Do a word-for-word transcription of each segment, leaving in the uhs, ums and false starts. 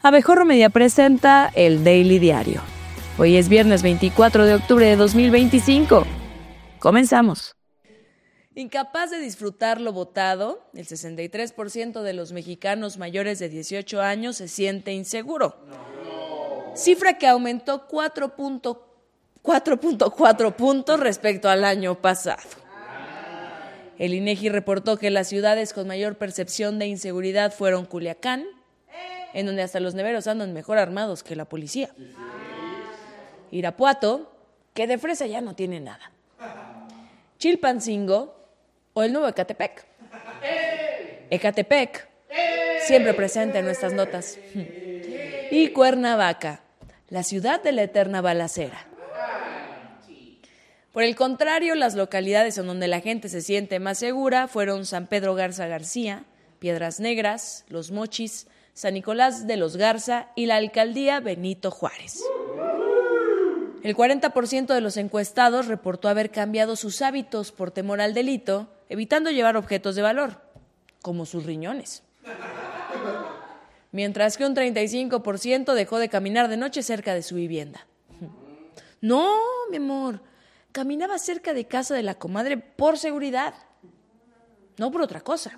Abejorro Media presenta el Daily Diario. Hoy es viernes veinticuatro de octubre de dos mil veinticinco. Comenzamos. Incapaz de disfrutar lo votado, el sesenta y tres por ciento de los mexicanos mayores de dieciocho años se siente inseguro. Cifra que aumentó cuatro punto cuatro puntos respecto al año pasado. El INEGI reportó que las ciudades con mayor percepción de inseguridad fueron Culiacán, en donde hasta los neveros andan mejor armados que la policía. Irapuato, que de fresa ya no tiene nada. Chilpancingo o el nuevo Ecatepec. Ecatepec, siempre presente en nuestras notas. Y Cuernavaca, la ciudad de la eterna balacera. Por el contrario, las localidades en donde la gente se siente más segura fueron San Pedro Garza García, Piedras Negras, Los Mochis, San Nicolás de los Garza y la alcaldía Benito Juárez. El cuarenta por ciento de los encuestados reportó haber cambiado sus hábitos por temor al delito, evitando llevar objetos de valor, como sus riñones. Mientras que un treinta y cinco por ciento dejó de caminar de noche cerca de su vivienda. No, mi amor, caminaba cerca de casa de la comadre por seguridad, no por otra cosa.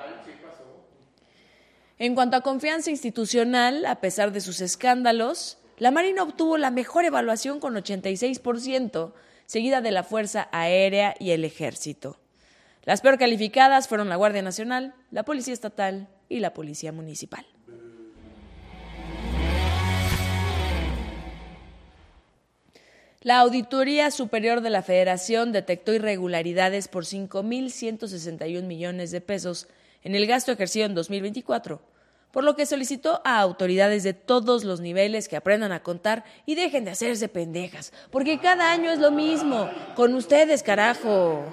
En cuanto a confianza institucional, a pesar de sus escándalos, la Marina obtuvo la mejor evaluación con ochenta y seis por ciento, seguida de la Fuerza Aérea y el Ejército. Las peor calificadas fueron la Guardia Nacional, la Policía Estatal y la Policía Municipal. La Auditoría Superior de la Federación detectó irregularidades por cinco mil ciento sesenta y un millones de pesos en el gasto ejercido en dos mil veinticuatro, por lo que solicitó a autoridades de todos los niveles que aprendan a contar y dejen de hacerse pendejas, porque cada año es lo mismo, con ustedes, carajo.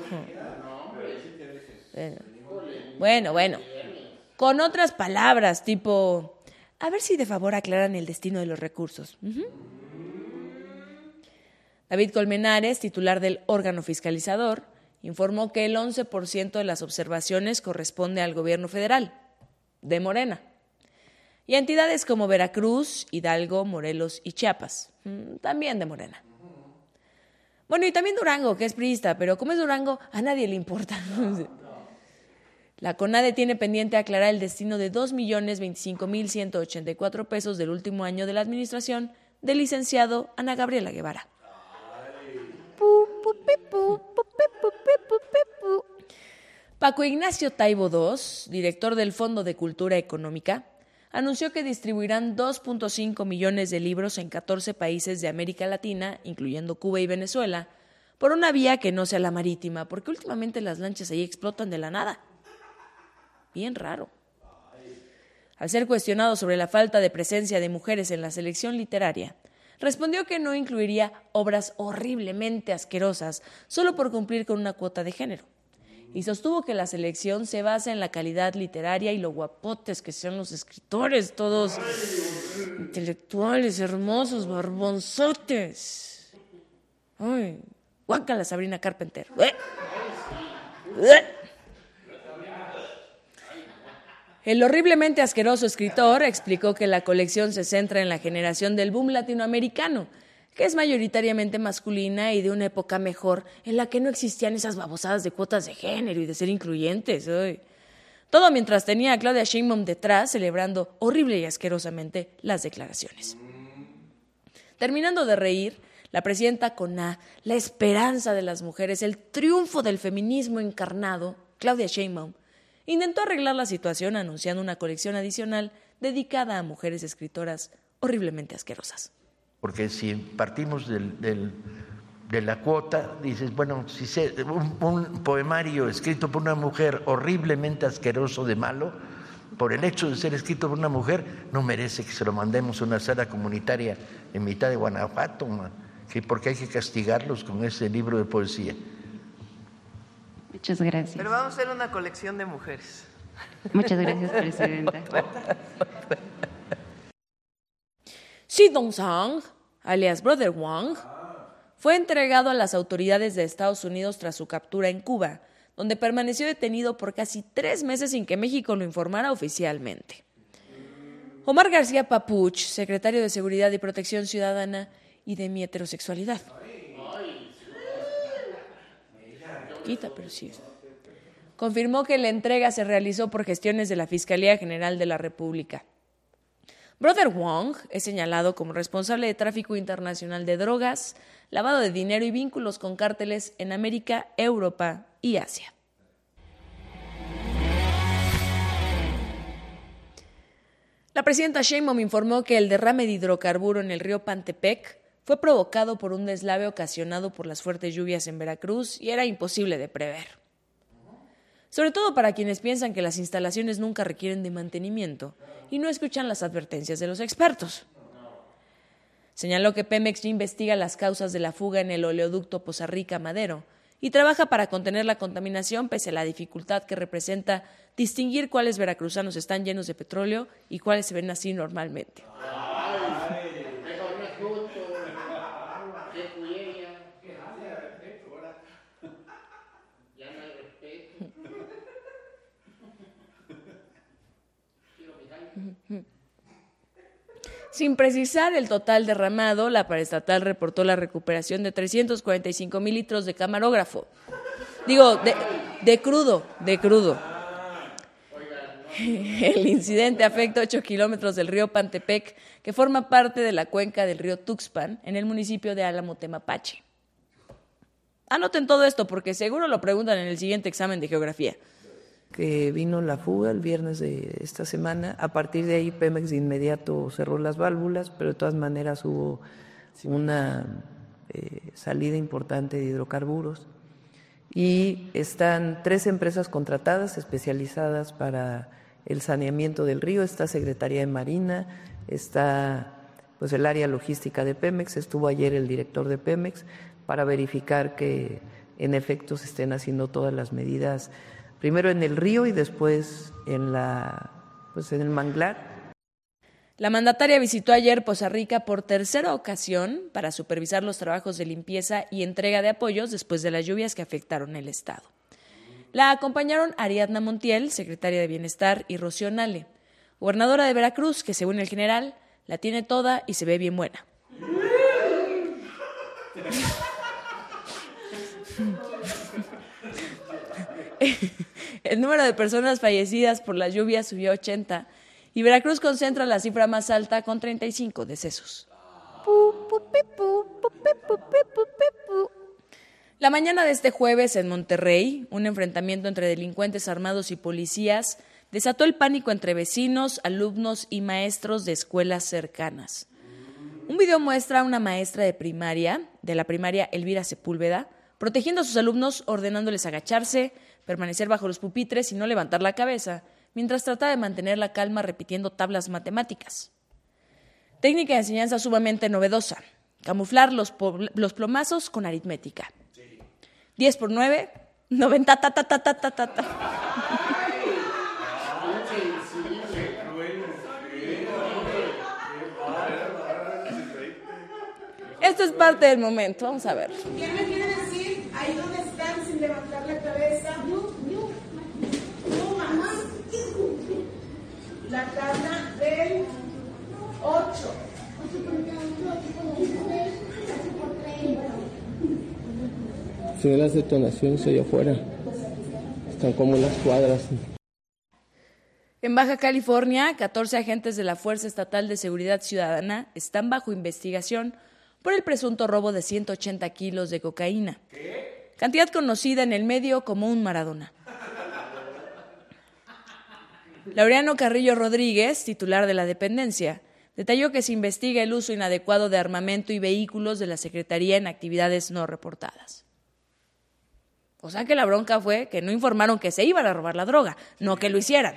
Bueno, bueno, con otras palabras, tipo, a ver si de favor aclaran el destino de los recursos. Uh-huh. David Colmenares, titular del órgano fiscalizador, informó que el once por ciento de las observaciones corresponde al gobierno federal, de Morena, y a entidades como Veracruz, Hidalgo, Morelos y Chiapas, también de Morena. Bueno, y también Durango, que es priista, pero como es Durango, a nadie le importa. La CONADE tiene pendiente aclarar el destino de dos millones veinticinco mil ciento ochenta y cuatro pesos del último año de la administración del licenciado Ana Gabriela Guevara. Paco Ignacio Taibo segundo, director del Fondo de Cultura Económica, anunció que distribuirán dos punto cinco millones de libros en catorce países de América Latina, incluyendo Cuba y Venezuela, por una vía que no sea la marítima, porque últimamente las lanchas ahí explotan de la nada. Bien raro. Al ser cuestionado sobre la falta de presencia de mujeres en la selección literaria, respondió que no incluiría obras horriblemente asquerosas solo por cumplir con una cuota de género. Y sostuvo que la selección se basa en la calidad literaria y lo guapotes que sean los escritores, todos intelectuales, hermosos, barbonzotes. Ay, guácala Sabrina Carpenter. ¡Ué! ¡Ué! El horriblemente asqueroso escritor explicó que la colección se centra en la generación del boom latinoamericano, que es mayoritariamente masculina y de una época mejor en la que no existían esas babosadas de cuotas de género y de ser incluyentes. Ay. Todo mientras tenía a Claudia Sheinbaum detrás celebrando horrible y asquerosamente las declaraciones. Terminando de reír, la presidenta CONA, la esperanza de las mujeres, el triunfo del feminismo encarnado, Claudia Sheinbaum, intentó arreglar la situación anunciando una colección adicional dedicada a mujeres escritoras horriblemente asquerosas. Porque si partimos del, del, de la cuota, dices, bueno, si se, un, un poemario escrito por una mujer horriblemente asqueroso de malo, por el hecho de ser escrito por una mujer, no merece que se lo mandemos a una sala comunitaria en mitad de Guanajuato, man, que porque hay que castigarlos con ese libro de poesía. Muchas gracias. Pero vamos a hacer una colección de mujeres. Muchas gracias, presidenta. Xi Dongzhang, alias Brother Wang, fue entregado a las autoridades de Estados Unidos tras su captura en Cuba, donde permaneció detenido por casi tres meses sin que México lo informara oficialmente. Omar García Papuch, secretario de Seguridad y Protección Ciudadana y de mi heterosexualidad. Quita, pero sí. Confirmó que la entrega se realizó por gestiones de la Fiscalía General de la República. Brother Wong es señalado como responsable de tráfico internacional de drogas, lavado de dinero y vínculos con cárteles en América, Europa y Asia. La presidenta Sheinbaum informó que el derrame de hidrocarburo en el río Pantepec fue provocado por un deslave ocasionado por las fuertes lluvias en Veracruz y era imposible de prever. Sobre todo para quienes piensan que las instalaciones nunca requieren de mantenimiento y no escuchan las advertencias de los expertos. Señaló que Pemex ya investiga las causas de la fuga en el oleoducto Poza Rica-Madero y trabaja para contener la contaminación pese a la dificultad que representa distinguir cuáles veracruzanos están llenos de petróleo y cuáles se ven así normalmente. Sin precisar el total derramado, la paraestatal reportó la recuperación de trescientos cuarenta y cinco mil litros de camarógrafo. Digo, de, de crudo, de crudo. El incidente afecta ocho kilómetros del río Pantepec, que forma parte de la cuenca del río Tuxpan, en el municipio de Álamo, Temapache. Anoten todo esto porque seguro lo preguntan en el siguiente examen de geografía. Que vino la fuga el viernes de esta semana. A partir de ahí Pemex de inmediato cerró las válvulas, pero de todas maneras hubo una eh, salida importante de hidrocarburos. Y están tres empresas contratadas especializadas para el saneamiento del río. Está Secretaría de Marina, está pues el área logística de Pemex, estuvo ayer el director de Pemex para verificar que en efecto se estén haciendo todas las medidas, primero en el río y después en la pues en el manglar. La mandataria visitó ayer Poza Rica por tercera ocasión para supervisar los trabajos de limpieza y entrega de apoyos después de las lluvias que afectaron el estado. La acompañaron Ariadna Montiel, secretaria de Bienestar, y Rocío Nale, gobernadora de Veracruz, que según el general la tiene toda y se ve bien buena. El número de personas fallecidas por las lluvias subió a ochenta y Veracruz concentra la cifra más alta con treinta y cinco decesos. La mañana de este jueves en Monterrey, un enfrentamiento entre delincuentes armados y policías desató el pánico entre vecinos, alumnos y maestros de escuelas cercanas. Un video muestra a una maestra de primaria, de la primaria Elvira Sepúlveda, protegiendo a sus alumnos, ordenándoles agacharse, permanecer bajo los pupitres y no levantar la cabeza, mientras trata de mantener la calma repitiendo tablas matemáticas. Técnica de enseñanza sumamente novedosa, camuflar los, los plomazos con aritmética. diez por nueve, noventa, ta, ta, ta, ta, ta, ta, ta. Esto es parte del momento, vamos a ver. ¿Quién me quiere decir ahí donde están sin levantar la cabeza? Yo, yo. No más. La tabla del ocho. Se ven las detonaciones allá afuera. Están como las cuadras. En Baja California, catorce agentes de la Fuerza Estatal de Seguridad Ciudadana están bajo investigación por el presunto robo de ciento ochenta kilos de cocaína. ¿Qué? Cantidad conocida en el medio como un Maradona. Laureano Carrillo Rodríguez, titular de la dependencia, detalló que se investiga el uso inadecuado de armamento y vehículos de la Secretaría en actividades no reportadas. O sea que la bronca fue que no informaron que se iban a robar la droga, no que lo hicieran.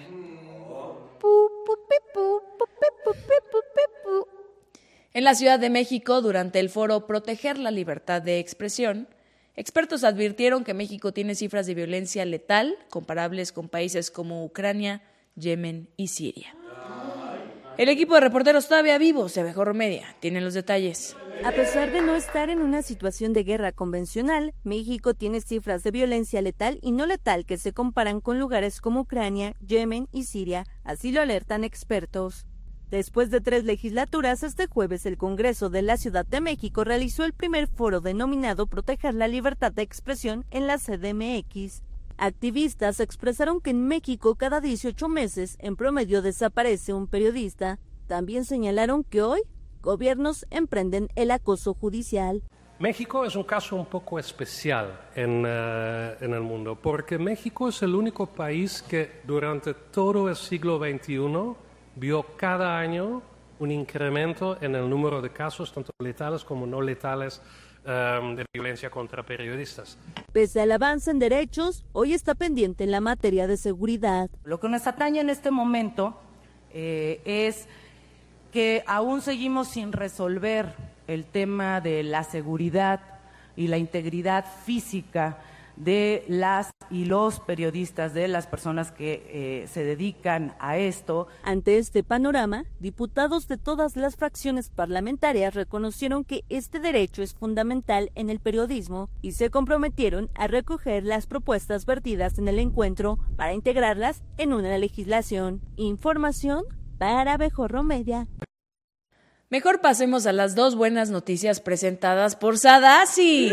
En la Ciudad de México, durante el foro Proteger la Libertad de Expresión, expertos advirtieron que México tiene cifras de violencia letal comparables con países como Ucrania, Yemen y Siria. El equipo de reporteros todavía vivo, se Abejorro Media, tienen los detalles. A pesar de no estar en una situación de guerra convencional, México tiene cifras de violencia letal y no letal que se comparan con lugares como Ucrania, Yemen y Siria, así lo alertan expertos. Después de tres legislaturas, este jueves el Congreso de la Ciudad de México realizó el primer foro denominado Proteger la libertad de expresión en la C D M X. Activistas expresaron que en México cada dieciocho meses en promedio desaparece un periodista. También señalaron que hoy gobiernos emprenden el acoso judicial. México es un caso un poco especial en, uh, en el mundo, porque México es el único país que durante todo el siglo veintiuno vio cada año un incremento en el número de casos, tanto letales como no letales, um, de violencia contra periodistas. Pese al avance en derechos, hoy está pendiente en la materia de seguridad. Lo que nos atañe en este momento eh, es que aún seguimos sin resolver el tema de la seguridad y la integridad física de las y los periodistas, de las personas que eh, se dedican a esto. Ante este panorama, diputados de todas las fracciones parlamentarias reconocieron que este derecho es fundamental en el periodismo y se comprometieron a recoger las propuestas vertidas en el encuentro para integrarlas en una legislación. Información para Abejorro Media. Mejor pasemos a las dos buenas noticias presentadas por Sadasi.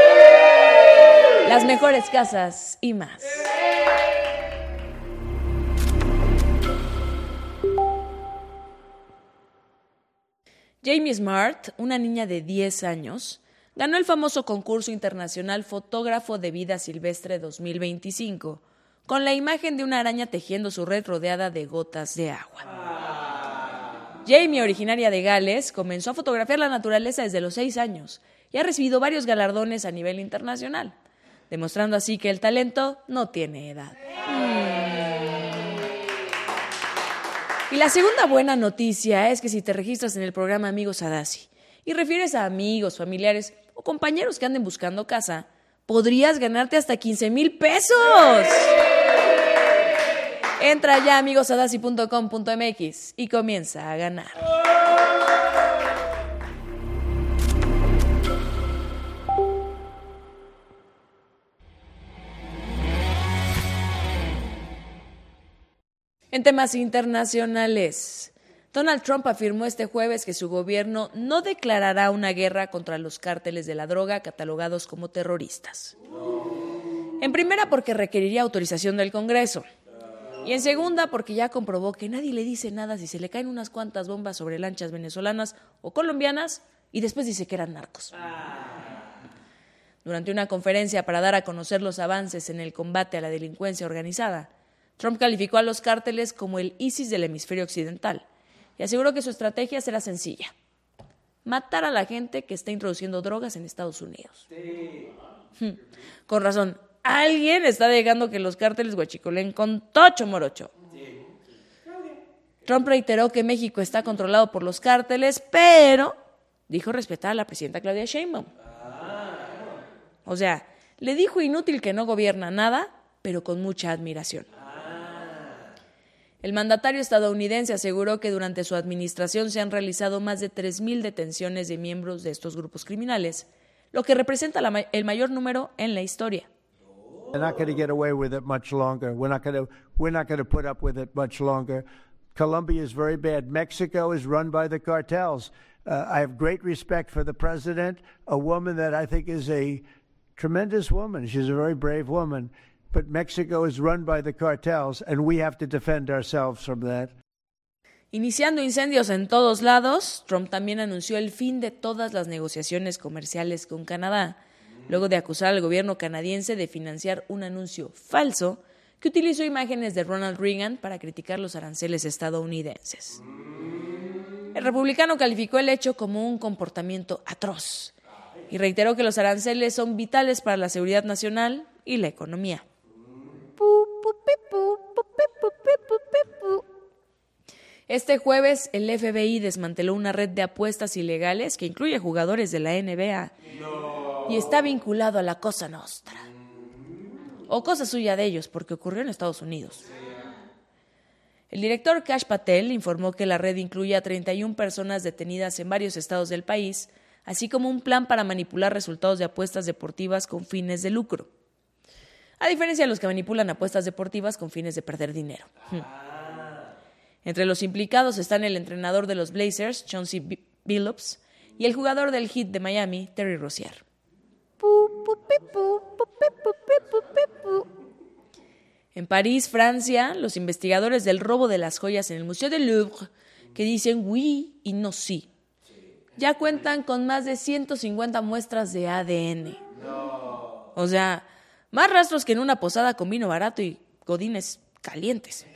Las mejores casas y más. Jamie Smart, una niña de diez años, ganó el famoso concurso internacional Fotógrafo de Vida Silvestre dos mil veinticinco con la imagen de una araña tejiendo su red rodeada de gotas de agua. Jamie, originaria de Gales, comenzó a fotografiar la naturaleza desde los seis años y ha recibido varios galardones a nivel internacional, demostrando así que el talento no tiene edad. Mm. Y la segunda buena noticia es que si te registras en el programa Amigos Sadasi y refieres a amigos, familiares o compañeros que anden buscando casa, podrías ganarte hasta quince mil pesos. Entra ya a amigos sadasi punto com punto m x y comienza a ganar. En temas internacionales, Donald Trump afirmó este jueves que su gobierno no declarará una guerra contra los cárteles de la droga catalogados como terroristas. En primera, porque requeriría autorización del Congreso. Y en segunda, porque ya comprobó que nadie le dice nada si se le caen unas cuantas bombas sobre lanchas venezolanas o colombianas y después dice que eran narcos. Durante una conferencia para dar a conocer los avances en el combate a la delincuencia organizada, Trump calificó a los cárteles como el ISIS del hemisferio occidental y aseguró que su estrategia será sencilla: matar a la gente que está introduciendo drogas en Estados Unidos. Sí. Con razón, alguien está dejando que los cárteles huachicoleen con tocho morocho. Sí. Trump reiteró que México está controlado por los cárteles, pero dijo respetar a la presidenta Claudia Sheinbaum. O sea, le dijo inútil que no gobierna nada, pero con mucha admiración. El mandatario estadounidense aseguró que durante su administración se han realizado más de tres mil detenciones de miembros de estos grupos criminales, lo que representa la, el mayor número en la historia. They're not going to get away with it much longer. We're not going to we're not going to put up with it much longer. Colombia is very bad. Mexico is run by the cartels. Uh, I have great respect for the president, a woman that I think is a tremendous woman. She's a very brave woman. But Mexico is run by the cartels, and we have to defend ourselves from that. Iniciando incendios en todos lados, Trump también anunció el fin de todas las negociaciones comerciales con Canadá, luego de acusar al gobierno canadiense de financiar un anuncio falso que utilizó imágenes de Ronald Reagan para criticar los aranceles estadounidenses. El republicano calificó el hecho como un comportamiento atroz y reiteró que los aranceles son vitales para la seguridad nacional y la economía. Este jueves, el F B I desmanteló una red de apuestas ilegales que incluye jugadores de la N B A no. y está vinculado a la Cosa Nostra. O cosa suya de ellos, porque ocurrió en Estados Unidos. El director Kash Patel informó que la red incluye a treinta y una personas detenidas en varios estados del país, así como un plan para manipular resultados de apuestas deportivas con fines de lucro. A diferencia de los que manipulan apuestas deportivas con fines de perder dinero. Entre los implicados están el entrenador de los Blazers, Chauncey Billups, y el jugador del Heat de Miami, Terry Rozier. En París, Francia, los investigadores del robo de las joyas en el Museo del Louvre, que dicen oui y no sí, ya cuentan con más de ciento cincuenta muestras de A D N. No. O sea, más rastros que en una posada con vino barato y godines calientes.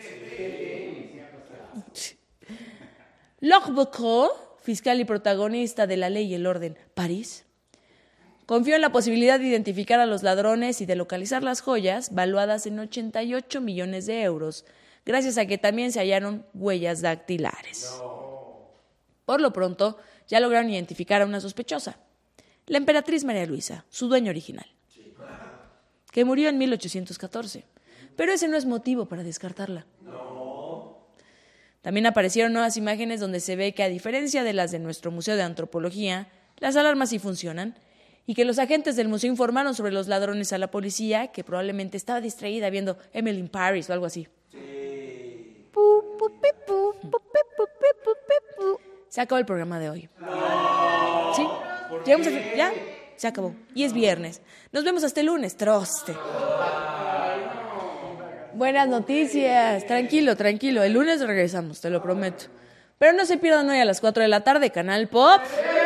Laure Bocrot, fiscal y protagonista de La Ley y el Orden, París, confió en la posibilidad de identificar a los ladrones y de localizar las joyas, valuadas en ochenta y ocho millones de euros, gracias a que también se hallaron huellas dactilares. No. Por lo pronto, ya lograron identificar a una sospechosa, la emperatriz María Luisa, su dueño original, que murió en mil ochocientos catorce. Pero ese no es motivo para descartarla. No. También aparecieron nuevas imágenes donde se ve que, a diferencia de las de nuestro Museo de Antropología, las alarmas sí funcionan y que los agentes del museo informaron sobre los ladrones a la policía, que probablemente estaba distraída viendo Emily in Paris o algo así. Sí. Se acabó el programa de hoy. No. ¿Sí? Llegamos a... ¿Ya? Se acabó. Y es viernes. Nos vemos hasta el lunes. Troste. Buenas noticias. Tranquilo, tranquilo. El lunes regresamos, te lo prometo. Pero no se pierdan hoy a las cuatro de la tarde, Canal Pop.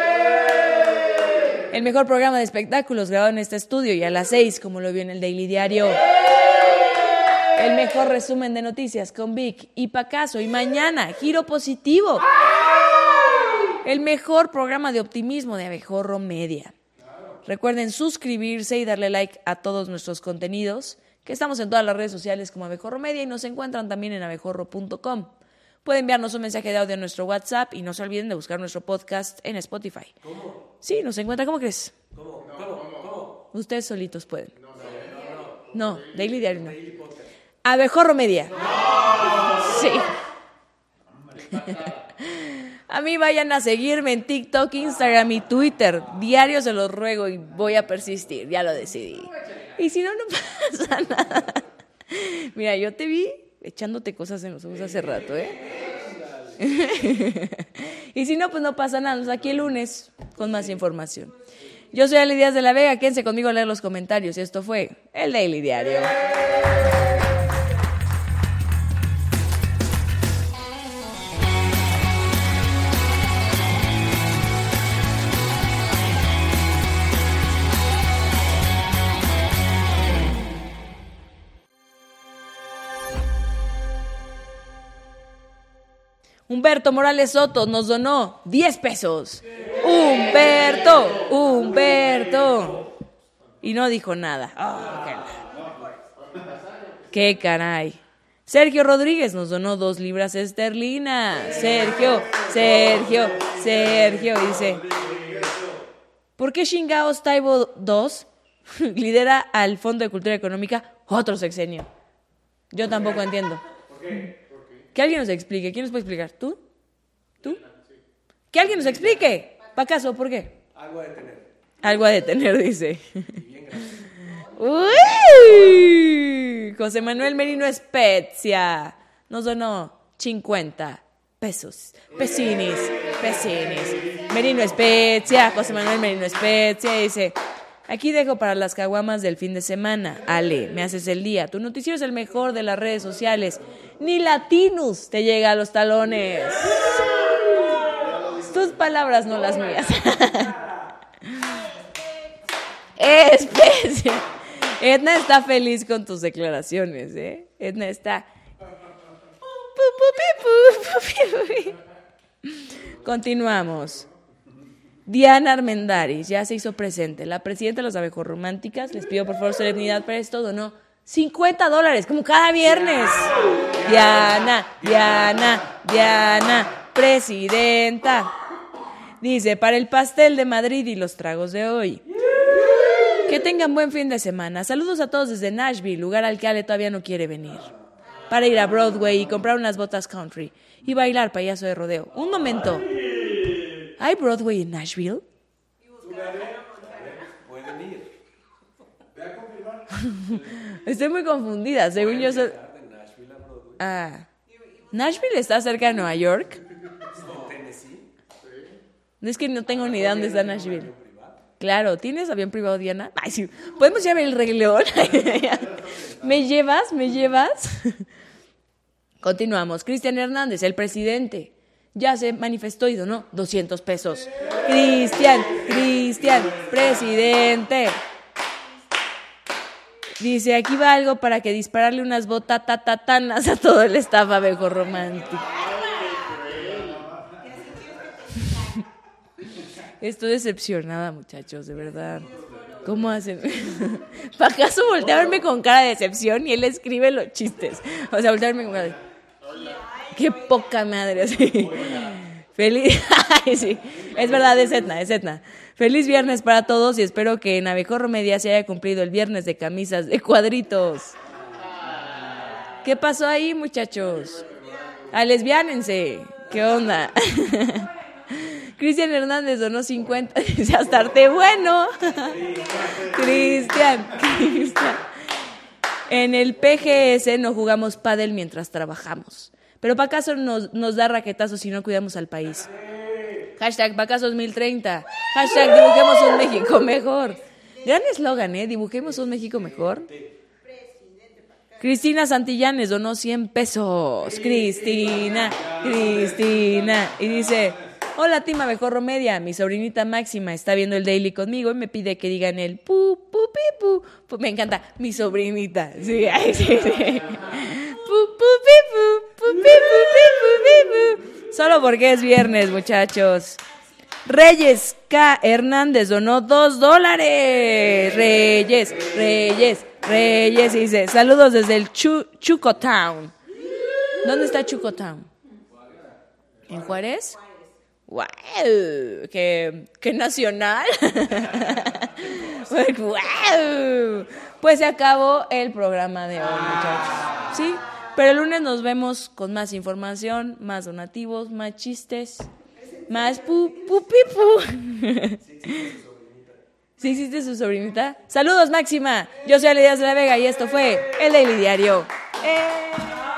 El mejor programa de espectáculos grabado en este estudio, y a las seis, como lo vio en el Daily Diario. El mejor resumen de noticias con Vic y Pacaso. Y mañana, Giro Positivo. El mejor programa de optimismo de Abejorro Media. Recuerden suscribirse y darle like a todos nuestros contenidos, que estamos en todas las redes sociales como Abejorro Media y nos encuentran también en abejorro punto com. Pueden enviarnos un mensaje de audio a nuestro WhatsApp y no se olviden de buscar nuestro podcast en Spotify. ¿Cómo? Sí, nos encuentran. ¿Cómo crees? ¿Cómo? ¿Cómo? ¿Cómo? Ustedes solitos pueden. No, no, no. No, Daily Diario no. Abejorro Media. No. Sí. A mí vayan a seguirme en TikTok, Instagram y Twitter. Diario se los ruego y voy a persistir, ya lo decidí. Y si no, no pasa nada. Mira, yo te vi echándote cosas en los ojos hace rato, ¿eh? Y si no, pues no pasa nada. Nos vemos aquí el lunes con más información. Yo soy Ale Díaz de la Vega. Quédense conmigo a leer los comentarios. Y esto fue el Daily Diario. Humberto Morales Soto nos donó diez pesos. Humberto, Humberto. Y no dijo nada. Oh, qué, qué caray. Sergio Rodríguez nos donó dos libras esterlinas. Sergio, Sergio, Sergio. Dice, ¿por qué chingados Taibo dos lidera al Fondo de Cultura Económica otro sexenio? Yo tampoco entiendo. ¿Por qué? Que alguien nos explique. ¿Quién nos puede explicar? ¿Tú? ¿Tú? Que alguien nos explique. ¿Pacaso? ¿Por qué? Algo a detener. Algo a detener, dice. Bien, gracias. Uy, José Manuel Merino Spezia nos donó cincuenta pesos. Pesinis, pesinis. Merino Spezia, José Manuel Merino Spezia dice... Aquí dejo para las caguamas del fin de semana. Ale, me haces el día. Tu noticiero es el mejor de las redes sociales. Ni Latinus te llega a los talones. Tus palabras, no las mías. Especie. Edna está feliz con tus declaraciones, ¿eh? Edna está... Continuamos. Diana Armendáriz ya se hizo presente. La presidenta de las Abejorrománticas, les pido por favor solemnidad para esto, donó cincuenta dólares, como cada viernes. Diana, Diana, Diana, presidenta. Dice, para el pastel de Madrid y los tragos de hoy. Que tengan buen fin de semana. Saludos a todos desde Nashville, lugar al que Ale todavía no quiere venir. Para ir a Broadway y comprar unas botas country y bailar payaso de rodeo. Un momento. ¿Hay Broadway en Nashville? Pueden ir. Ve a confirmar. Estoy muy confundida. Según yo soy... De Nashville a Broadway. Ah. ¿Nashville está cerca de Nueva York? Es que no tengo ni idea dónde está Nashville. Claro, ¿tienes avión privado, Diana? Ay, sí. ¿Podemos ya ver el Rey León? ¿Me llevas? ¿Me llevas? Continuamos. Cristian Hernández, el presidente, ya se manifestó y donó doscientos pesos. Cristian, Cristian, presidente. Dice, aquí va algo para que dispararle unas botatatanas a todo el staff Abejorro Romántico. Estoy decepcionada, muchachos, de verdad. ¿Cómo hacen? ¿Para acaso voltea a verme con cara de decepción y él escribe los chistes? O sea, voltea a verme con cara de... ¡Qué poca madre! Así. Feliz... Ay, sí. Es verdad, es Etna, es Etna. Feliz viernes para todos y espero que en Abejorro Media se haya cumplido el viernes de camisas de cuadritos. ¿Qué pasó ahí, muchachos? ¡A lesbiánense! ¿Qué onda? Cristian Hernández donó cincuenta, dice hasta arte bueno. Cristian, Cristian. En el P G S no jugamos pádel mientras trabajamos. Pero para acaso nos, nos da raquetazos si no cuidamos al país. Hashtag Pacaso dos mil treinta. Hashtag dibujemos un México mejor. Gran eslogan, ¿eh? Dibujemos un México mejor. Cristina Santillanes donó cien pesos. Cristina, Cristina. Y dice... Hola, Team Abejorro Media. Mi sobrinita Máxima está viendo el Daily conmigo y me pide que digan el pu, pu, pi, pu. pu. Me encanta. Mi sobrinita. Sí, ay, sí, sí. Pu, pu, pi, pu, pu, pi, pu, pi, pu, pi, pu. Solo porque es viernes, muchachos. Reyes K. Hernández donó dos dólares. Reyes, Reyes, Reyes. Y dice, saludos desde el Chu, Chucotown. ¿Dónde está Chucotown? ¿En Juárez? ¡Wow! ¡Qué, qué nacional! ¡Wow! Pues se acabó el programa de hoy, muchachos. Sí, pero el lunes nos vemos con más información, más donativos, más chistes, más pu, pu, pi, pu. ¿Sí existe su sobrinita? ¡Saludos, Máxima! Yo soy Ale Díaz de la Vega y esto fue El Daily Diario. ¡Eh!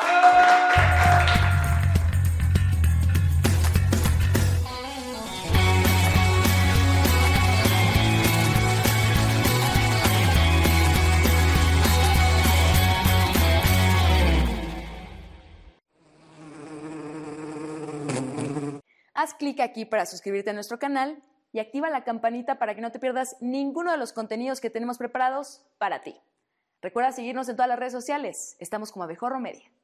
Haz clic aquí para suscribirte a nuestro canal y activa la campanita para que no te pierdas ninguno de los contenidos que tenemos preparados para ti. Recuerda seguirnos en todas las redes sociales. Estamos como Abejorro Media.